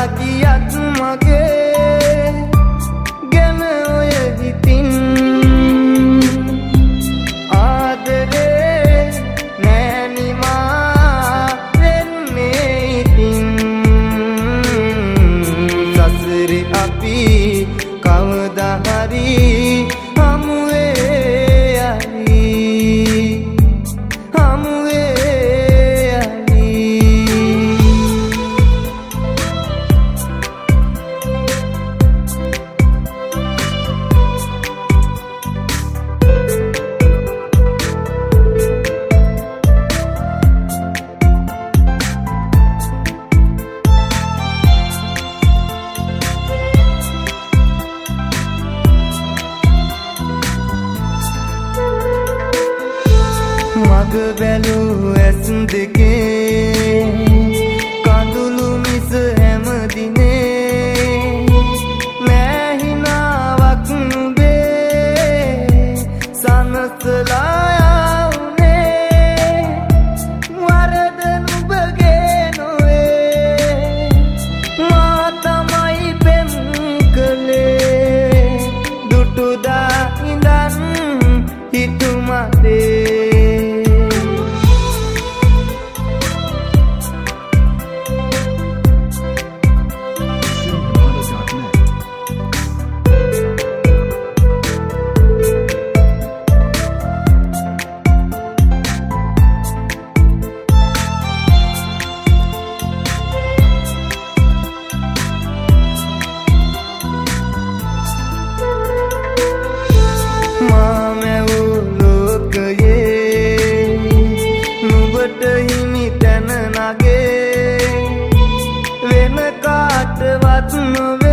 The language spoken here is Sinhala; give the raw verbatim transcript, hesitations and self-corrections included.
රාගියක් මගේ ගැන ඔය හිතින් ආදරේ නෑනිමා වෙන්නේ ඉතින් සසරේ අපි කවදා හරි හමුවේ යයි හමුවේ මග බැලූ ඇස් දෙකේ කඳුළු මිස හැම දිනේ නෑ හිනාවක් නුඹේ සනසලා යවුනේ වරද නුඹගේ නොවේ මා තමයි පෙම් කළේ දුටුදා ඉඳන් හිතුමතේ හිමි තැන නගේ වෙන කාටවත් නොවේ